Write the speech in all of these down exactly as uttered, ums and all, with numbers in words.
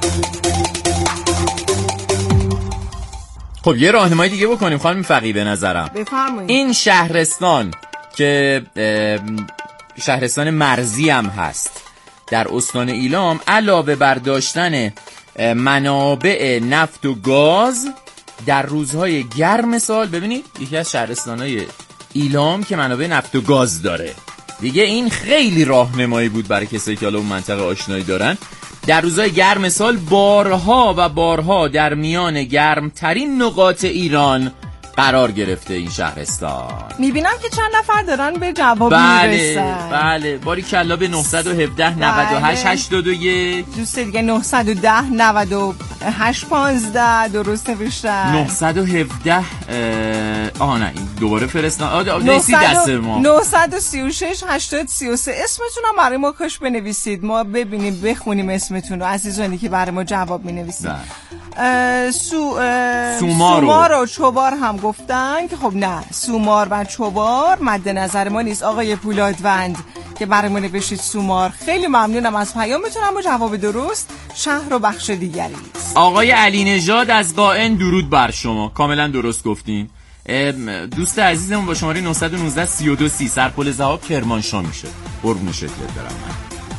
خب یه راهنمایی دیگه بکنیم خانم فقیه به نظرم. بفرمایید. این شهرستان که شهرستان مرزی هم هست در استان ایلام، علاوه بر داشتن منابع نفت و گاز در روزهای گرم سال، ببینید یکی از شهرستانهای ایلام که منابع نفت و گاز داره دیگه، این خیلی راهنمایی بود برای کسایی که حالا اون منطقه آشنایی دارن. در روزهای گرم سال بارها و بارها در میان گرمترین نقاط ایران قرار گرفته این شهرستان. میبینم که چند نفر دارن به جواب بله میرسن. بله باری کلا به نه یک هفت نود و هشت هشتاد و یک دوست دیگه نه یک صفر نود و هشت پانزده درست نوشتن. نه یک هفت آها نه این دوباره فرستادن. آ رسید دست ما. نه سه شش هشتاد سی و سه اسمتون هم برای ما کاش بنویسید، ما ببینیم بخونیم اسمتون رو، عزیزانی که برای ما جواب مینویسید. سو سومار سومار و چوبار هم گفتن که خب نه، سومار و چوبار مد نظر ما نیست. آقای پولادوند که برای ما نوشید سومار، خیلی ممنونم از پیامتون، اما جواب درست شهر و بخش دیگری است. آقای علی نژاد از قائن درود بر شما، کاملا درست گفتین. دوست عزیزمون با شماره نه یک نه سی و دو سی سرپل ذهاب کرمانشاه میشه. قربون شکلت برم من.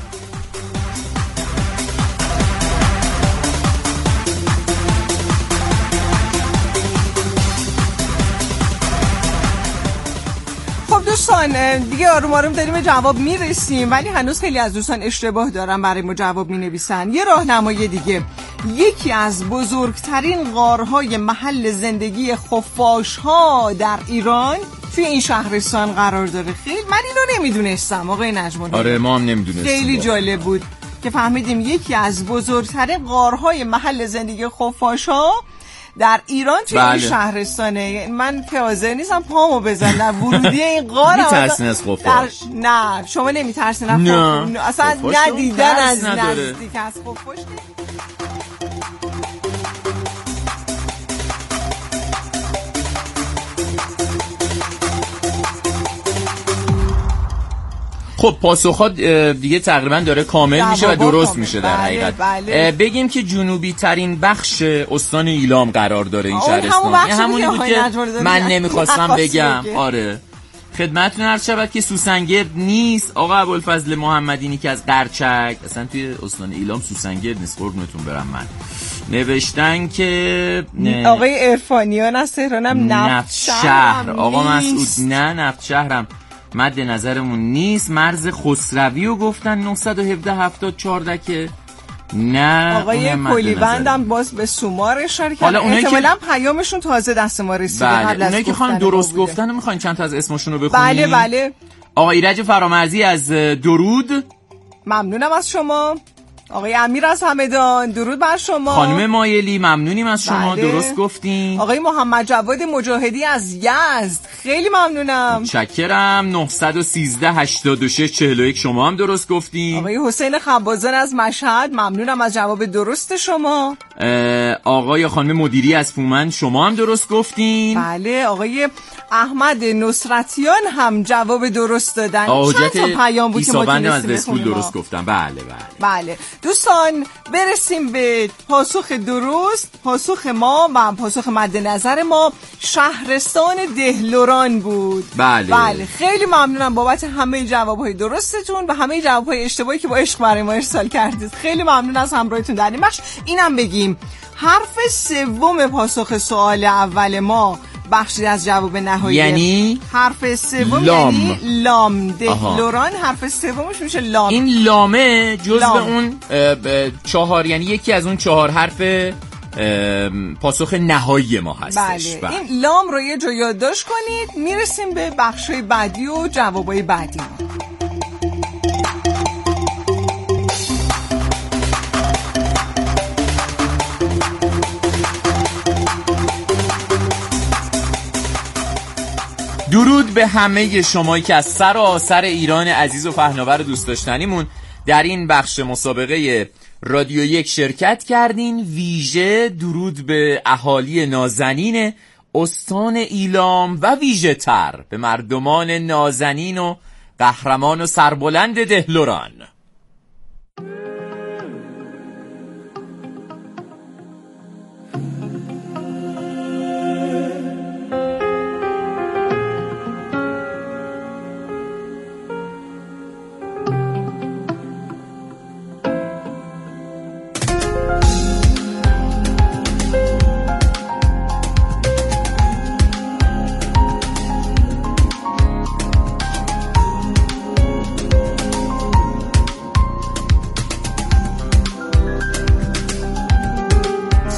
دوستان دیگه آروم آروم داریم به جواب میرسیم، ولی هنوز خیلی از دوستان اشتباه دارن برای ما جواب مینویسن. یه راهنمایی دیگه، یکی از بزرگترین غارهای محل زندگی خفاش‌ها در ایران توی این شهرستان قرار داره. خیلی من اینو نمیدونستم آقای نجمانی. آره ما هم نمیدونستیم. خیلی جالب بود که فهمیدیم یکی از بزرگترین غارهای محل زندگی خفاش‌ها در ایران توی بله. این شهرستانه. من که حاضر نیستم پامو بزنم ورودی این غار. میترسین از خفاش؟ نه شما نمیترسین از خفاش؟ اصلا ندیدن از نزدیک از خفاش. خب پاسخات دیگه تقریبا داره کامل میشه و درست میشه در حقیقت. بله. بگیم که جنوبی ترین بخش استان ایلام قرار داره این شهرستان. این همونی بود که من نمیخواستم بگم. آره خدمتتون عرض شود که سوسنگرد نیست. آقا ابوالفضل محمدینی که از قرچک، اصلا توی استان ایلام سوسنگرد نیست، قربونتون برم من. نوشتن که آقای عرفانیان از تهرانم نفت شهر. آقا مسعود نه نفت شهرم مد نظرمون نیست. مرز خسروی رو گفتن نه یک هفت هفتاد چهارده که نه. آقای کلیوندم باز به سومار اشاره کردن. احتمالاً که... پیامشون تازه دست ما رسیده. بله. قبل از اونایی که خانم درست گفتن رو میخواین چند تا از اسمشون رو بخونیم؟ بله بله. آقای ایرج فرامرزی از درود، ممنونم از شما. آقای امیر از همدان درود بر شما. خانم مایلی ممنونیم از شما. بله. درست گفتین. آقای محمد جواد مجاهدی از یزد خیلی ممنونم. متشکرم. نه یک سه هشتاد و شش چهل و یک شما هم درست گفتین. آقای حسین خبازان از مشهد ممنونم از جواب درست شما. آقای خانم مدیری از فومن شما هم درست گفتین. بله. آقای احمد نصرتیان هم جواب درست دادن. چند تا پیام بود که ما تونستیم بخونیم. درست گفتن. بله بله بله. دوستان برسیم به پاسخ درست. پاسخ ما و پاسخ مد نظر ما شهرستان دهلوران بود. بله بله. خیلی ممنونم بابت همه جوابهای درستتون و همه جوابهای اشتباهی که با عشق برای ما ارسال کردید. خیلی ممنون از همراهیتون در این بخش. اینم بگیم حرف سوم پاسخ سوال اول ما بخشی از جواب نهایی یعنی حرف سوم لام. یعنی لام. دهلوران حرف سومش میشه لام. این لامه جزء اون چهار، یعنی یکی از اون چهار حرف پاسخ نهایی ما هستش. بله. این لام رو یه جا یادداشت کنید. میرسیم به بخشای بعدی و جوابای بعدی ما. درود به همه شمایی که از سراسر ایران عزیز و پهناور و دوست داشتنیمون در این بخش مسابقه رادیو یک شرکت کردین. ویژه درود به اهالی نازنین استان ایلام و ویژه تر به مردمان نازنین و قهرمان و سربلند دهلوران.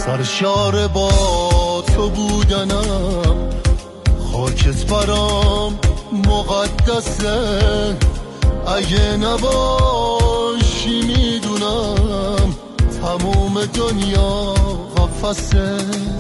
سرشار با تو بودنم، خاکت برام مقدسه، اگه نباشی میدونم تموم دنیا قفسه.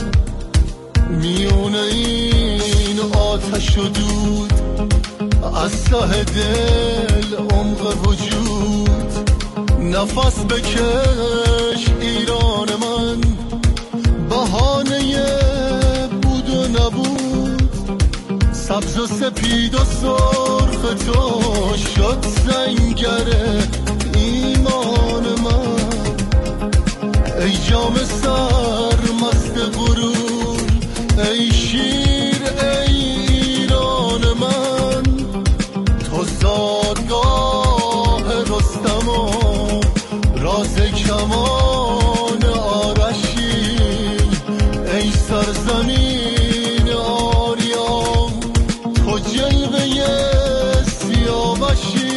میونه این آتش و دود، از ته دل عمق وجود، نفس بکش ایران من، بهانه بود و نبود. سبز و سپید و سرخ تو شد سنگر ایمان من. ای جام سر مست غرور، ای شیر ای ایران من، تو زادگاه رستم و راز کمان آرشی، ای سرزمین آریا تو جلوه سیاوشی.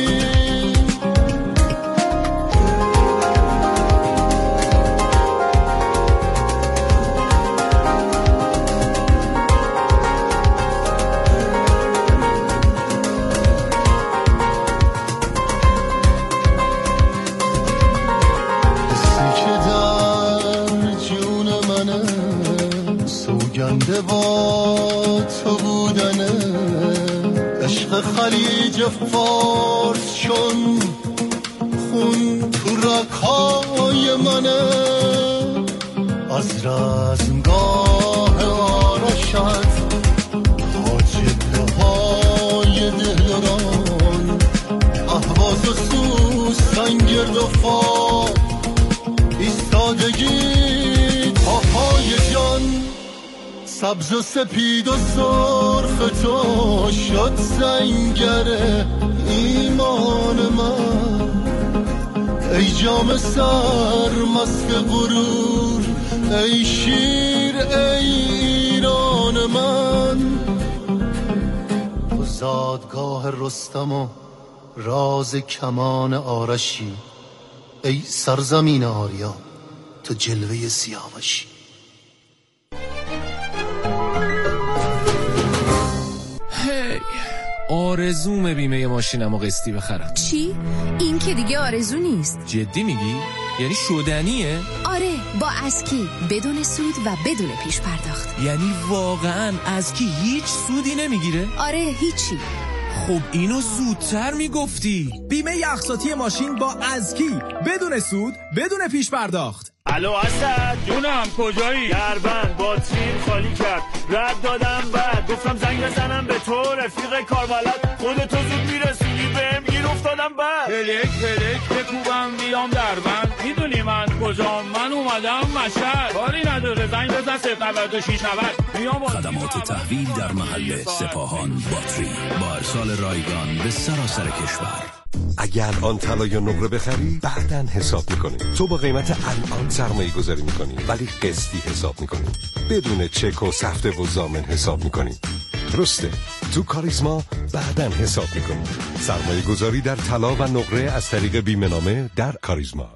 با تو بودنه، عشق خلیج فارس چون خون تو رگ‌های منه. از رزمگاه آرشت تا جبهه‌های دلران، اهواز و سوسن گرد و فا، ایستادگی تا پای جان. سبز و سپید و سرخ تو شد سنگر ایمان من. ای جام سر مست غرور، ای شیر ای ایران من. تو زادگاه رستم و راز کمان آرشی، ای سرزمین آریا تو جلوه سیاوشی. آرزوم بیمه ماشینمو قسطی بخرم. چی؟ این که دیگه آرزو نیست. جدی میگی؟ یعنی شدنیه؟ آره، با اسکی، بدون سود و بدون پیش پرداخت. یعنی واقعا اسکی هیچ سودی نمیگیره؟ آره، هیچی. خب اینو زودتر میگفتی. بیمه اقساطی ماشین با اسکی، بدون سود، بدون پیش پرداخت. الو اسد جونم، کجایی؟ دربند باتریم خالی کرد، رد دادم بعد گفتم زنگ بزنم به تو رفیق کاربلد، خودتو زود میرسونی بهم گیر افتادم بعد. پلک پلک بکوبم بیام دربند، میدونی من کجام؟ من اومدم مشهد. کاری نداره زنگ بزن صفر نود و شش نود. میام. خدمات تحویل در محل سپاهان باتری با ارسال رایگان به سراسر کشور. اگر الان طلا یا نقره بخری بعداً حساب میکنی. تو با قیمت الان سرمایه گذاری میکنی ولی قسطی حساب میکنی، بدون چک و سفته و ضامن حساب میکنی. درسته، تو کاریزما بعداً حساب میکنی. سرمایه گذاری در طلا و نقره از طریق بیمه نامه در کاریزما.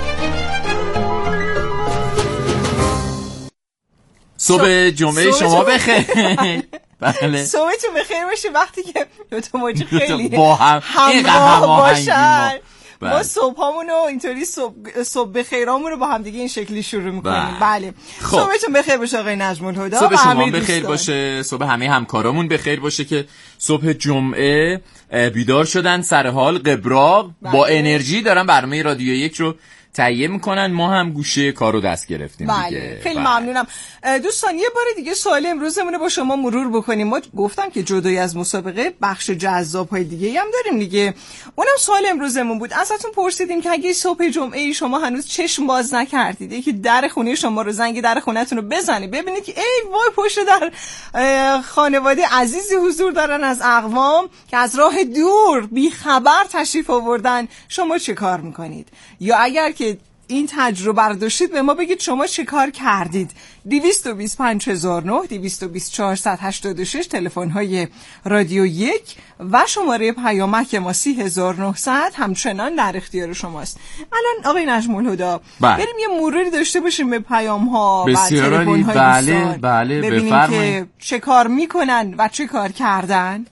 صبح جمعه شما بخیر. بله. صبحتون بخیر باشه وقتی که دو تا موجود خیلی با هم همراه باشن. ما صبحامونو اینطوری صبح صبح بخیرامونو با هم دیگه این شکلی شروع میکنیم. بله. خب. صبحتون بخیر باشه آقای نجم الهدی. صبح شما بخیر باشه، صبح همه همکارامون بخیر باشه که صبح جمعه بیدار شدن، سر حال قبراق، بله. با انرژی دارن برنامه رادیو یک رو تهیه میکنن. ما هم گوشه کارو دست گرفتیم. بله. دیگه خیلی بله. ممنونم دوستان. یه بار دیگه سوال امروزمون رو با شما مرور بکنیم. ما گفتم که جدای از مسابقه بخش جذاب‌های دیگه هم داریم دیگه. اونم سوال امروزمون بود. ازتون پرسیدیم که اگه صبح جمعه شما هنوز چشم باز نکردید، یکی در خونه شما رو زنگ در خونه‌تون رو بزنید ببینید که ای وای پشت در خانواده عزیزی حضور دارن از اقوام که از راه دور بی خبر تشریف آوردن، شما چه کار میکنید؟ یا اگر که این تجربه رو داشتید به ما بگید شما چه کار کردید. دویست و بیست و پنج هزار و نه، دویست و بیست چهارصد و هشتاد و شش تلفن های رادیو یک و شماره پیامک ما سی هزار و نهصد همچنان در اختیار شماست. الان آقای نجم الهدی بریم یه مروری داشته باشیم به پیام ها و تلفن های بله دوستان. بله ببینیم که چه کار میکنن و چه کار کردن.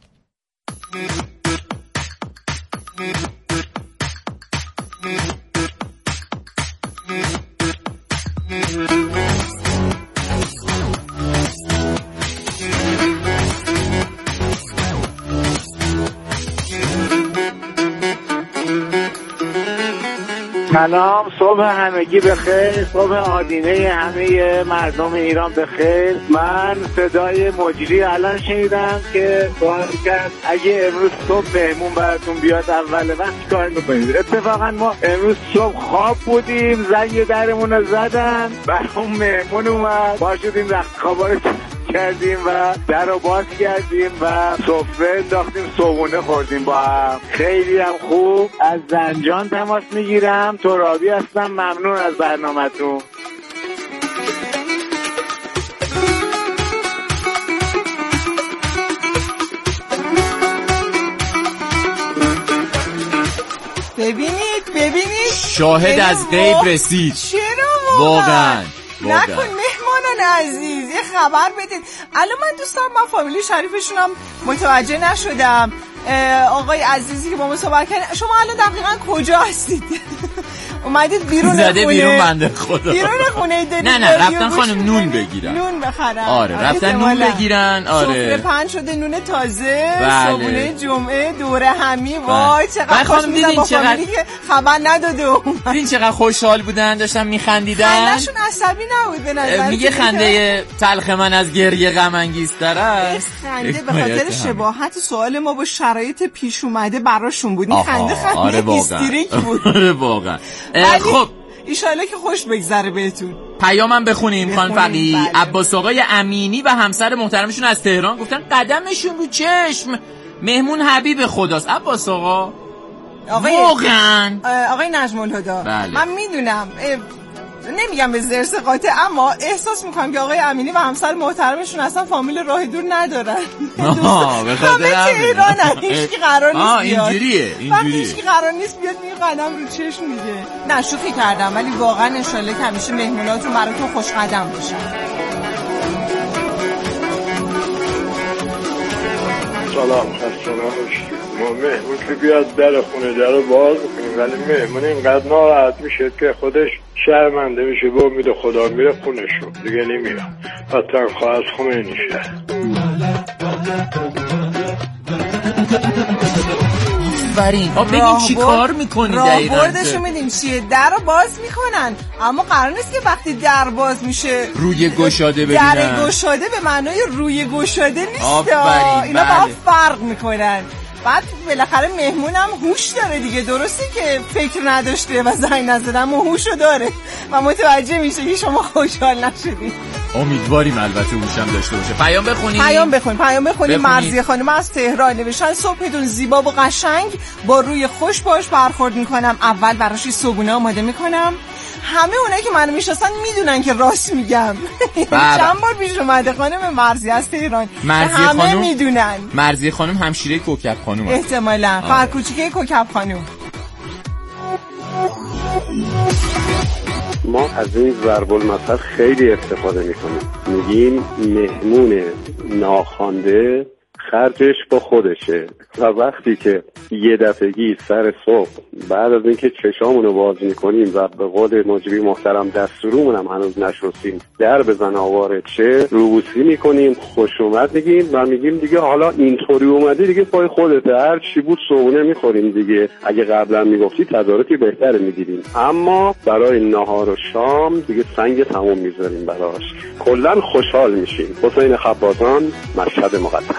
سلام، صبح همگی بخیر، صبح آدینه همه مردم ایران بخیر. من صدای مجری الان شنیدم که سوال کرد اگه امروز صبح مهمون براتون بیاد اول وقت کار میکنید. اتفاقا ما امروز صبح خواب بودیم، زنگ درمون رو زدن، برام مهمون اومد، ما شدیم رخت خوابا رو کردیم و در رو باز کردیم و سفره انداختیم، صبحونه خوردیم با هم. خیلی هم خوب. از زنجان تماس میگیرم، ترابی هستم. ممنون از برنامه‌تون. ببینید ببینید شاهد از غیب رسید. چرا واقعا نکن مهمانان عزیز یه خبر بدید. الان من دوست دارم، من فامیلی شریفشونم متوجه نشدم. آقای عزیزی که با ما صحبت کردن، شما الان دقیقا کجا هستید؟ اومدید بیرون خونه؟ زده بیرون بنده خدا. بیرون خونه دارید؟ نه نه رفتن خانم نون بگیرن. نون بخرن. آره رفتن نون بگیرن. آره سفره پنج شده، نون تازه. بله. صبحونه جمعه دوره همی. وای چقدر خوش می‌گذره با فامیلی که خبر نداده اومد. این چقدر خوشحال بودن، داشتن میخندیدن. خنده‌شون عصبی نبود به نظر. میگه خنده تلخ من از گریه غم انگیزتر است. خنده به خاطر شباهت سوال ما با شرایط پیش اومده براشون بود. این خنده خنده آره هیستریک بود. آره واقعا. خب ایشالله که خوش بگذره بهتون. پیامم بخونیم. خان فقی بله. عباس آقای امینی و همسر محترمشون از تهران گفتن قدمشون رو چشم، مهمون حبیب خداست. عباس آقا آقای واقعا آقای نجم الهدی بله. من میدونم، نمیگم به زرس قاطع، اما احساس میکنم که آقای امینی و همسر محترمشون اصلا فامیل راه دور ندارن. آها به خاطر همه تهرانن، هیچکی قرار نیست بیاد. اینجوریه اینجوریه هیچکی قرار نیست بیاد میگه قدم رو چشم میگه. نه شوخی کردم، ولی واقعا انشالله که همیشه مهموناتون براتون خوش قدم باشن. سلام، خسته نباشید. ما مهمون که بیاد در خونه در رو باز کنیم، ولی مهمون اینقدر ناراحت میشه که خودش شرمنده میشه، به امید خدا میره خونشون دیگه نمیره. حتی خواه از خمینی شهر. آفرین. آ بگیم چی کار میکنی دقیقاً؟ راهبردشو میدیم چیه؟ در رو باز میکنن، اما قرار نیست که وقتی در باز میشه روی گشاده ببینن. در گشاده به معنای روی گشاده نیست. آفرین. اینا بله. با فرق میکنن. بعد بالاخره مهمونم هوش داره دیگه، درسته که فکر نداشته و زنگ نزده، اما هوشو داره و متوجه میشه که شما خوشحال نشدید. امیدواریم البته هوشم داشته باشه. پیام بخونیم. پیام بخونیم. پیام بخونیم. مرضیه خانم از تهران نوشتن صبحتون زیبا و قشنگ، با روی خوش باش برخورد میکنم. اول براش صبحونه آماده میکنم. همه اونایی که منو میشناسن میدونن که راست میگم. چند بار پیش اومده خانم مرضیه از تهران. مرضیه همه خانم میدونن. مرضیه خانم همشیره کوکب خانم هست. احتمالاً فرکوچیکه کوکب خانم. ما از این ضرب المثل خیلی استفاده میکنیم، میگیم مهمون ناخوانده خرجش با خودشه. و وقتی که یه دفعگی سر صبح بعد از اینکه چشامونو باز میکنیم و به قول مجری محترم دستورمون هم هنوز نشستیم در بزن آواره چه روبوسی میکنیم، خوش اومد میگیم و میگیم دیگه حالا اینطوری اومده دیگه پای خودته، هر چی بود صبحونه میخوریم دیگه. اگه قبلا میگفتی تدارکی بهتر میگیریم، اما برای نهار و شام دیگه سنگ تموم میذاریم براش. کلا خوشحال میشیم. حسین خبازان، مشهد مقدس.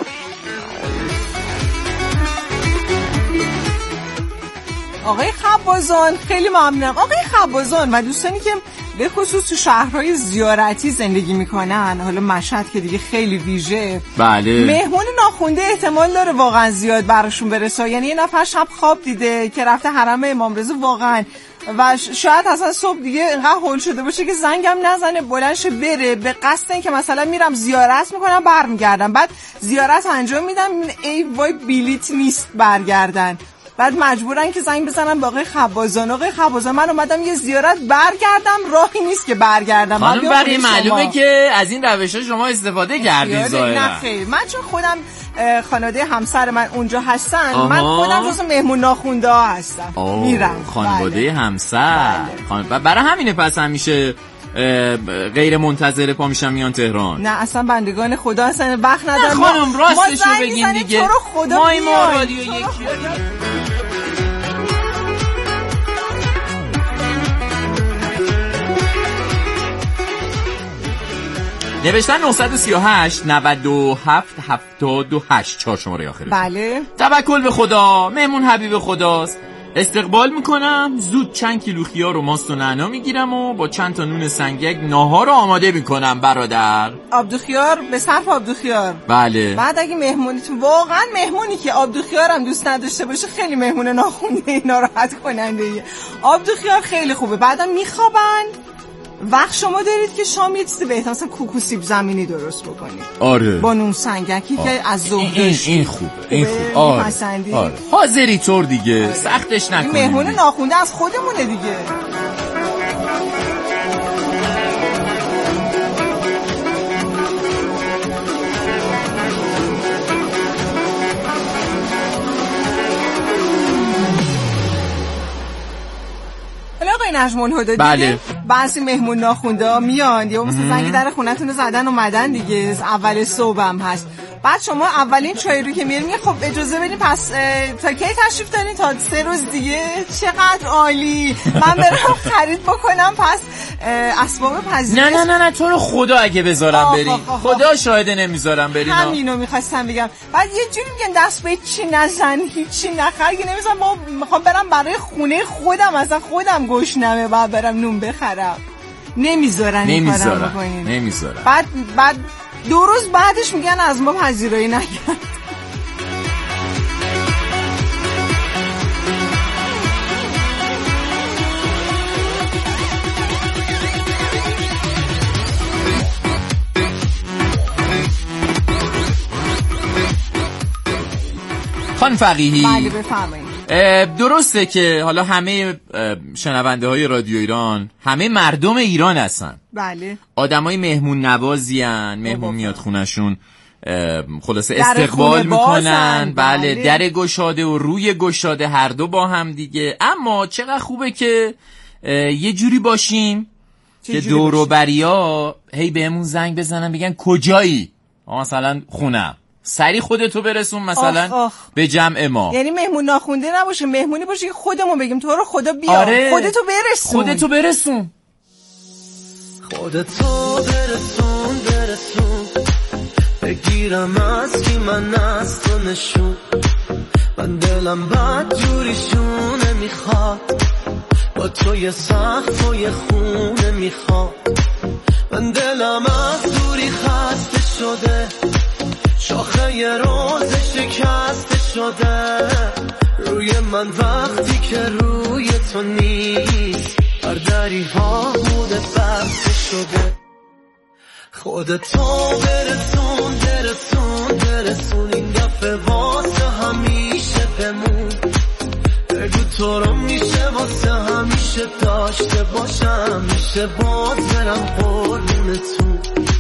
آقای خبازان خیلی ممنونم. آقای خبازان و دوستانی که به خصوص تو شهرهای زیارتی زندگی میکنن، حالا مشهد که دیگه خیلی ویژه، بله، مهمون ناخونده احتمال داره واقعا زیاد براشون برسه. یعنی یه نفر شب خواب دیده که رفته حرم امام رضا، واقعا و شاید اصلا صبح دیگه اینقدر هول شده باشه که زنگم نزنه بلند شه بره به قصد این که مثلا میرم زیارت میکنم برمیگردم، بعد زیارت انجام میدم ای وای بلیت نیست برگردن، بعد مجبورن که زنگ بزنم به آقای خبازان. آقای خبازان من اومدم یه زیارت برگردم، راهی نیست که برگردم. خانم بقیه معلومه که از این روش ها شما استفاده کردین ظاهرا. نه خیر، من چون خودم خانواده همسر من اونجا هستن، آها. من خودم جزو مهمون ناخونده ها هستم، میرم خانواده بله. همسر بله. برای همینه پس همیشه غیر منتظره پا میشن میان تهران. نه اصلا بندگان خدا هستن، وقت ندارم. خانم راستشو بگین دیگه، ما این ما رادیو یکی نوشتن نه سه هشت نود و هفت هفتاد و هشت چهار شماره آخره. بله. توکل به خدا، مهمون حبیب خداست. استقبال میکنم، زود چند کیلو خیار و ماست و نعنا میگیرم و با چند تا نون سنگک ناهار رو آماده میکنم برادر. آبدوخیار به صرف آبدوخیار. بله. بعد اگه مهمونیتون واقعا مهمونی که آبدوخیار هم دوست نداشته باشه خیلی مهمون ناخونده ناراحت کننده ایه. آبدوخیار خیلی خوبه، بعدم میخوابن. وقت شما دارید که شام یه چیزی بهتر مثلا کوکو سیب زمینی درست بکنید. آره. با نون سنگکی آه. که از ظهرش این این خوبه. این خوبه. آره. آره. حاضری طور دیگه. آره. سختش نکنید. مهمون ناخونده از خودمونه دیگه. نجمون هدا دیگه بله. بعضی مهمون ناخونده میان یا مثلا زنگ در خونتون رو زدن اومدن دیگه، اول صبحم هست، بعد شما اولین چای رو که میارین میگه خب اجازه بدین پس تا کی تشریف دارین؟ تا سه روز دیگه. چقدر عالی، من برم خرید بکنم پس اسباب پذیرش. نه نه نه نه تو رو خدا اگه بذارم بریم، خدا شاهده نمیذارم بریم. همینو میخواستم بگم. بعد یه جوری میگن دست به چی نزن هیچی نخر که نمیذارم، ما میخوام برم برای خونه خودم اصلا خودم گشنمه بعد برم نون بخرم، نمیذارن این کارو بکنین. نمیذارن. بعد بعد دو روز بعدش میگن از ما پذیرایی نکرد. خان فقیهی. بله بفرمایید. درسته که حالا همه شنونده های رادیو ایران همه مردم ایران هستن. بله. آدمای مهمون نوازی هن، مهمون میاد خونشون خلاصه استقبال میکنن. بله. بله در گشاده و روی گشاده هر دو با هم دیگه. اما چقدر خوبه که یه جوری باشیم که دور و بریا هی بهمون زنگ بزنن بگن کجایی؟ مثلا خونم، سری خودتو برسون مثلا آخ آخ. به جمع ما. یعنی مهمون ناخونده نباشه، مهمونی باشه که خودمون بگیم تو رو خدا بیا. آره. خودتو برسون خودتو برسون خودتو برسون برسون بگیرم از کی من از تو نشون، من دلم بد جوریشونه میخواد با توی سخت توی خونه میخواد، من دلم از دوری خسته شده، شاخه یه روز شکسته شده روی من وقتی که روی تو نیست، بر دری ها بوده بسته شده. خودتو برسون برسون برسون این دفعه واسه همیشه بمون، بگو تو رو میشه واسه همیشه داشته باشم، میشه باز برم قربونتون.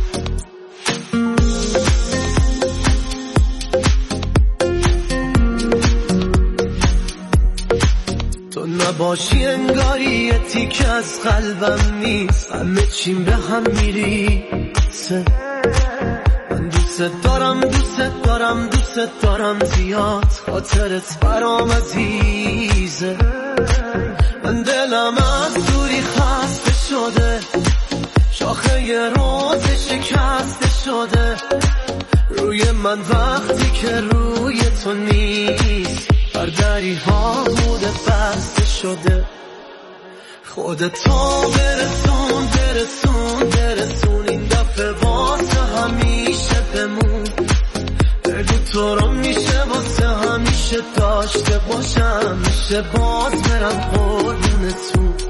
تو نباشی انگاری یه تیک از قلبم نیست، همه چیم به هم میریسه، من دوست دارم دوست دارم دوست دارم زیاد، خاطرت برام عزیزه، من دلم از دوری خسته شده، شاخه یه روز شکسته شده روی من وقتی که روی تو نیست، بر دری ها بوده بسته شده. خودتو برسون برسون برسون این دفعه واسه همیشه بمون، بگو تو رو میشه واسه همیشه داشته باشم، میشه باز برم قربونتون.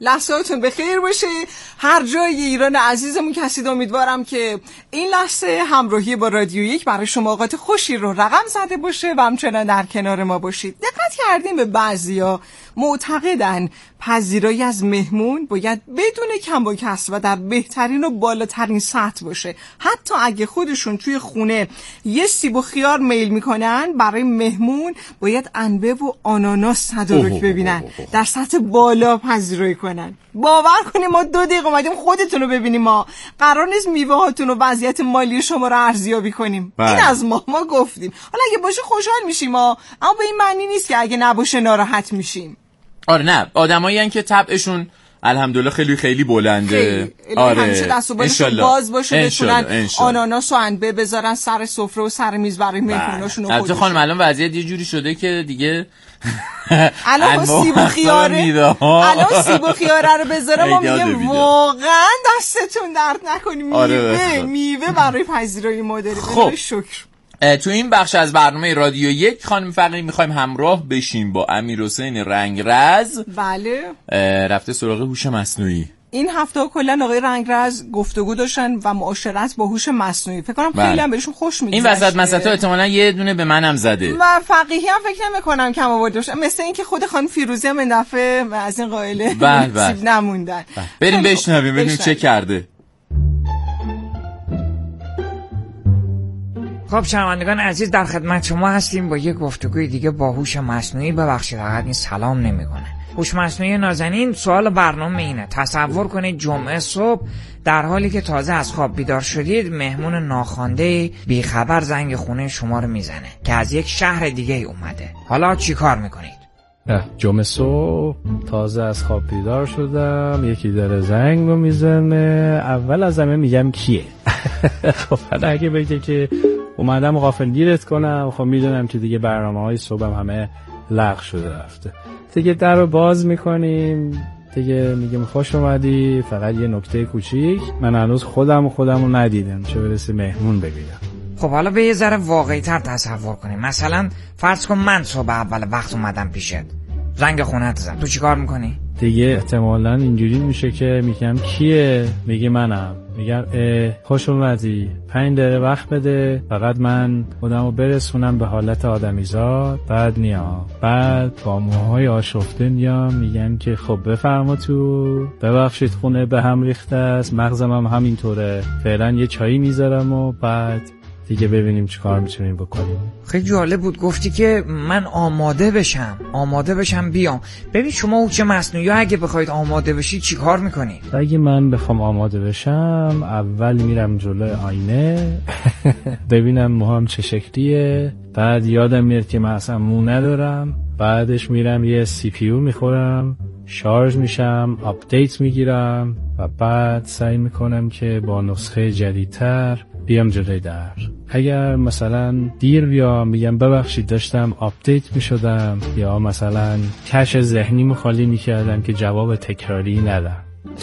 لحظاتون بخیر باشه. هر جای ایران عزیزمون که هستید امیدوارم که این لحظه همراهی با رادیو یک برای شما اوقات خوشی رو رقم زده باشه و همچنان در کنار ما باشید. دقت کردیم به بعضیا معتقدن پذیرایی از مهمون باید بدون کم و کسر و در بهترین و بالاترین سطح باشه. حتی اگه خودشون توی خونه یه سیب و خیار میل میکنن، برای مهمون باید انبه و آناناس تدارک ببینن، در سطح بالا پذیرایی کنن. باور کنیم ما دو دقیقه اومدیم خودتون رو ببینیم، ما قرار نیست میوه هاتون و وضعیت مالی شما رو ارزیابی کنیم. این از ما ما گفتیم. حالا اگه باشه خوشحال میشیم ما، اما به این معنی نیست که اگه نباشه ناراحت میشیم. آره نه، آدمایی هستن که طبعشون الحمدلله خیلی خیلی بلنده. خیلی. آره همیشه دست و بالشون باز باشه، بتونن آناناس و انبه بذارن سر سفره و سر میز برای مهموناشون. البته خانم الان وضعیت یه جوری شده که دیگه الان سیب و خیاره الان سیب و خیاره رو بذارم ما میگم واقعا دستتون درد نکنی. میوه آره میوه برای پذیرایی ما داره. خب شکر. تو این بخش از برنامه رادیو یک خانم فقیری میخوایم همراه بشیم با امیرحسین رنگرز. بله. رفته سراغ هوش مصنوعی. این هفته کلا آقای رنگرز گفتگو داشتن و معاشرت با هوش مصنوعی. فکر کنم خیلی هم بهشون خوش میگذشت. این وسط مسطا احتمالاً یه دونه به منم زده. و فقیهی هم فکر نمی‌کنم کم آورده باشه. مثل اینکه خود خانم فیروزی هم این دفعه از این قائله سیب نموندن. بریم بشنویم ببینیم چه کرده. خب شنوندگان عزیز، در خدمت شما هستیم با یک گفتگوی دیگه با هوش مصنوعی. ببخشید فقط این سلام نمیکنه. هوش مصنوعی نازنین، سوال برنامه اینه: تصور کنید جمعه صبح در حالی که تازه از خواب بیدار شدید، مهمون ناخوانده بیخبر زنگ خونه شما رو میزنه که از یک شهر دیگه اومده. حالا چی کار میکنید؟ جمعه صبح تازه از خواب بیدار شدم، یکی داره زنگ رو میزنه. اول از همه میگم کیه؟ خب حالا اگه بگه که اومدم غافلگیرت کنم، خب میدونم که دیگه برنامه های صبحم همه لغو شده رفته. دیگه در رو باز میکنیم، دیگه میگم خوش اومدی. فقط یه نکته کوچیک، من هنوز خودم خودم رو ندیدم، چه برسه مهمون ببینم. خب حالا به یه ذره واقعی تر تصور کنیم. مثلا فرض کن من صبح اول وقت اومدم پیشت، زنگ خونت زدم، تو چی کار میکنی؟ دیگه احتمالاً اینجوری میشه که میگم کیه؟ میگه منم. میگم خوش اومدی، پنج دقیقه وقت بده، فقط من خودمو برسونم به حالت آدمیزاد، بعد میام. بعد با موهای آشفته میام، میگم که خب بفرما تو، ببخشید خونه به هم ریخته است، مغزم هم همینطوره، فعلا یه چایی میذارم و بعد دیگه ببینیم چی کار میتونیم بکنیم. خیلی جالب بود گفتی که من آماده بشم آماده بشم بیام. ببین شما هوش مصنوعی اگه بخواید آماده بشید چی کار میکنید؟ اگه من بخوام آماده بشم، اول میرم جلوی آینه ببینم موهام چه شکلیه، بعد یادم میاد که من اصلا مو ندارم، بعدش میرم یه سی پی یو میخورم، شارژ میشم، آپدیت میگیرم و بعد سعی میکنم که با نسخه جدیدتر بیام جلوی در. اگر مثلا دیر بیام میگم ببخشید داشتم آپدیت میشدم، یا مثلا کش ذهنی مخالی میکردم که جواب تکراری ندم.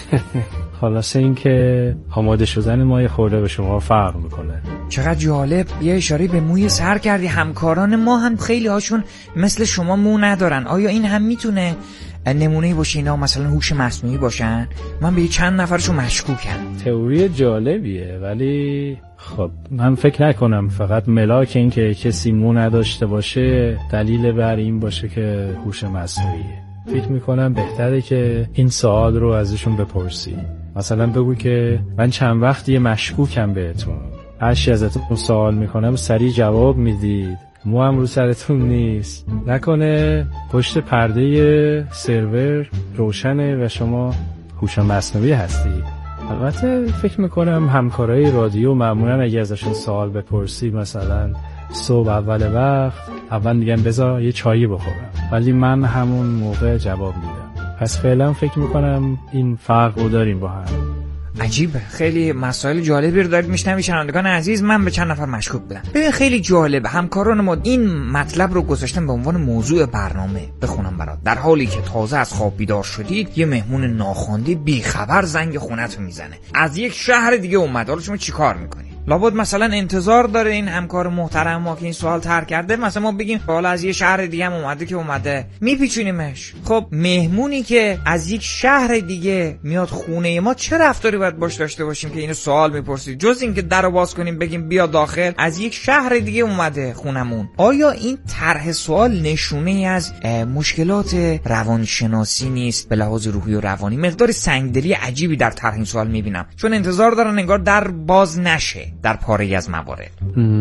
خلاصه این که آماده شدن ما یه خورده به شما فرق میکنه. چقدر جالب. یه اشاره به موی سر کردی. همکاران ما هم خیلی هاشون مثل شما مو ندارن. آیا این هم میتونه نمونه‌ای باشه اینا مثلا هوش مصنوعی باشن؟ من به چند نفرشون مشکوکم. تئوری جالبیه، ولی خب من فکر نکنم فقط ملاک این که کسی مو نداشته باشه دلیل بر این باشه که هوش مصنوعیه. فکر میکنم بهتره که این سوال رو ازشون بپرسی. مثلا بگو که من چند وقتی مشکوکم بهتون، هرچی ازتون سوال میکنم سریع جواب میدید، مو هم رو سرتون نیست، نکنه پشت پرده سرور روشنه و شما هوش مصنوعی هستید. البته فکر میکنم همکارای رادیو معمولا اگه ازشون سوال بپرسی، مثلا صبح اول وقت اول میگن بذار یه چایی بخورم، ولی من همون موقع جواب میدم. پس فعلا فکر میکنم این فرق رو داریم با هم. عجیبه. خیلی مسائل جالبی رو دارید میشنوید شنوندگان عزیز. من به چند نفر مشکوک بودم. ببین خیلی جالبه، همکاران ما این مطلب رو گذاشتن به عنوان موضوع برنامه. بخونم برات. در حالی که تازه از خواب بیدار شدید، یه مهمون ناخوانده بیخبر زنگ خونه‌تون میزنه، از یک شهر دیگه اومده. حالا شما چیکار میکنید؟ لابد مثلا انتظار داره این همکار محترم ما که این سوال طرح کرده مثلا ما بگیم حالا از یه شهر دیگه هم اومده که اومده میپیچونیمش. خب مهمونی که از یک شهر دیگه میاد خونه ما چه رفتاری باید باش داشته باشیم که اینو سوال میپرسید؟ جز این که درو باز کنیم بگیم بیا داخل، از یک شهر دیگه اومده خونمون. آیا این طرح سوال نشونه ای از مشکلات روانشناسی نیست به لحاظ روحی و روانی؟ مقدار سنگدلی عجیبی در طرح این سوال میبینم، چون انتظار دارن انگار در باز نشه در پاره‌ای از موارد.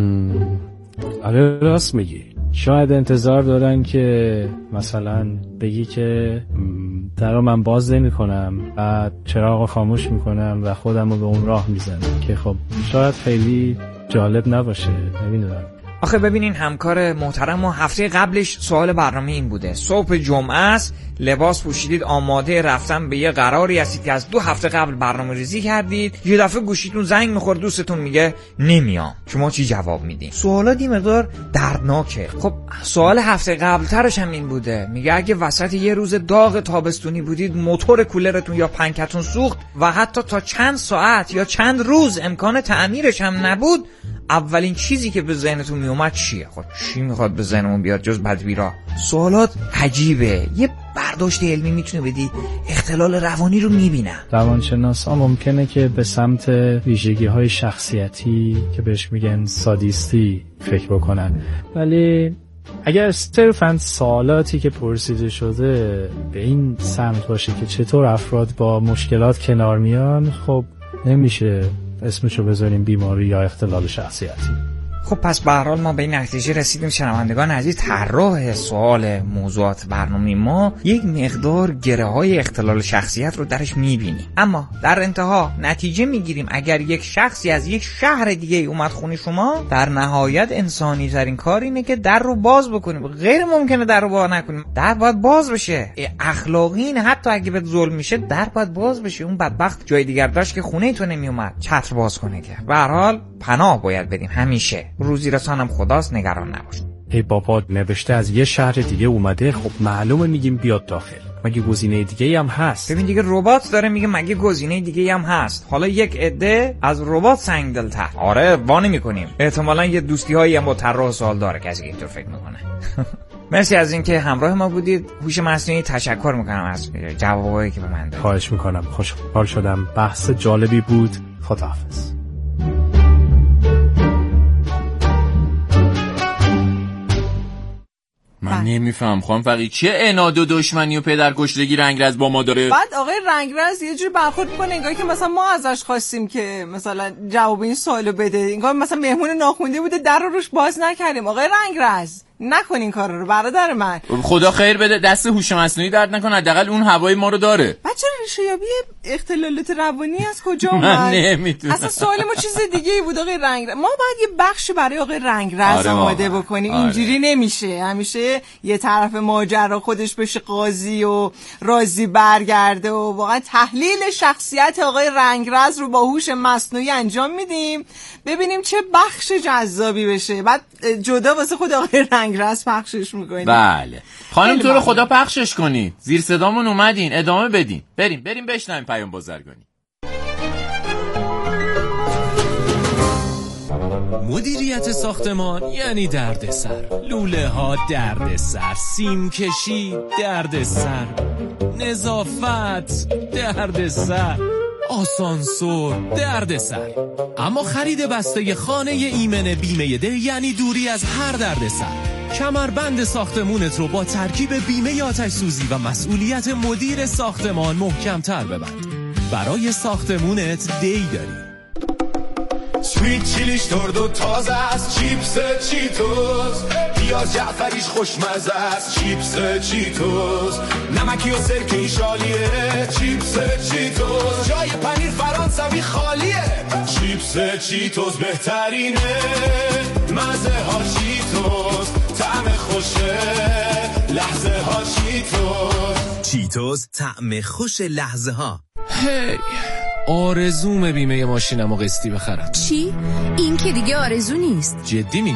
آره راست میگی. شاید انتظار دارن که مثلا بگی که درو من باز نمی کنم و چراغ خاموش میکنم و خودم رو به اون راه میزنم که خب شاید خیلی جالب نباشه. نمیدونم. آخه ببینین همکار محترم ما هفته قبلش سوال برنامه این بوده: صبح جمعه است، لباس پوشیدید، آماده رفتن به یه قراری هستید که از دو هفته قبل برنامه ریزی کردید، یه دفعه گوشیتون زنگ میخوره دوستتون میگه نمیام. شما چی جواب میدین؟ سوالات این مقدار دردناکه. خب سوال هفته قبل ترش هم این بوده، میگه اگه وسط یه روز داغ تابستونی بودید، موتور کولرتون یا پنکتون سوخت و حتی تا چند ساعت یا چند روز امکان تعمیرش هم نبود، اولین چیزی که به ذهنتون میومد چیه؟ خب چی میخواد به ذهنمون بیاد جز بدبیرا؟ سوالات عجیبه. یه برداشت علمی میتونه بدی اختلال روانی رو میبینم. روانشناسا ممکنه که به سمت ویژگی‌های شخصیتی که بهش میگن سادیستی فکر بکنن، ولی اگر صرفاً سوالاتی که پرسیده شده به این سمت باشه که چطور افراد با مشکلات کنار میان، خب نمیشه اسمشو بذاریم بیماری یا اختلال شخصیتی. خب پس به هر حال ما به این نتیجه رسیدیم شنوندگان عزیز، طراح سوال موضوعات برنامه ما یک مقدار گره‌های اختلال شخصیت رو درش می‌بینیم، اما در انتها نتیجه می‌گیریم اگر یک شخصی از یک شهر دیگه اومد خونه شما، در نهایت انسانی ترین کار اینه که در رو باز بکنیم. غیر ممکنه در رو باز نکنیم، در باید باز بشه. اخلاقی اینه حتی اگه بهت ظلم میشه در باید باز بشه. اون بدبخت جای دیگر داشت که خونه تو نمیومد چتر باز کنه که. به هر حال پناه باید بدیم همیشه. روزی رسانم خداست، نگران نباش. ای بابا نوشته از یه شهر دیگه اومده، خب معلومه میگیم بیاد داخل. مگه گزینه دیگه هم هست؟ ببین دیگه ربات داره میگه مگه گزینه دیگه هم هست. حالا یک عده از ربات سنگدل‌تر. آره وانه میکنیم. احتمالاً یه دوستی هایی هم با طراح سوال داره کسی که اینطور فکر میکنه. مرسی از اینکه همراه ما بودید. هوش مصنوعی تشکر میکنم از جوابایی که به من دادید. خواهش میکنم. خوشحال شدم. بحث جالبی بود. خداحافظ. من نمیفهم خانم فقیه چه عناد و دشمنی و پدرکشتگی رنگرز با ما داره. بعد آقای رنگرز یه جور برخورد میکنه انگار که مثلا ما ازش خواستیم که مثلا جواب این سوالو بده، انگار مثلا مهمون ناخونده بوده در رو روش باز نکردیم. آقای رنگرز نکن این کارو رو برادر من. خدا خیر بده دست هوش مصنوعی درد نکنه، حداقل اون هوای ما رو داره. بچه ریشه یابی اختلالات روانی از کجا اومد؟ من نمیتونم. اصلا سوال ما چیز دیگه ای بود آقای رنگرز. ما باید یه بخشی برای آقای رنگرز آره آماده بکنیم. آره. اینجوری نمیشه همیشه یه طرف ماجرا خودش بشه قاضی و راضی برگرده و واقعا تحلیل شخصیت آقای رنگرز رو با هوش مصنوعی انجام میدیم ببینیم چه بخش جذابی بشه، بعد جدا واسه خود آقای رنگرز پخشش میکنیم. بله خانم تو رو خدا پخشش کنی، زیر صدامون اومدین، ادامه بدین. بریم بریم بشنویم پیام بازرگانی. مدیریت ساختمان یعنی دردسر، لوله ها دردسر، سیم کشی دردسر، نظافت دردسر، آسانسور دردسر. اما خرید بسته خانه ایمن بیمه ده یعنی دوری از هر دردسر. کمربند ساختمونت رو با ترکیب بیمه آتش سوزی و مسئولیت مدیر ساختمان محکم تر ببند. برای ساختمونت دی داری. سویت چیلیش ترد و تازه است، چیپس چیتوس، پیاز جعفریش خوشمزه است، چیپس چیتوس، نمکی و سرکه شالیه، چیپس چیتوس، جای پنیر فرانسوی خالیه، چیپس چیتوس بهترینه، مزه ها چیتوس، طعم خوشه، لحظه ها چیتوس، چیتوس طعم خوش لحظه ها. هی آرزوم بیمه ماشینمو قسطی بخرم. چی؟ این که دیگه آرزو نیست. جدی می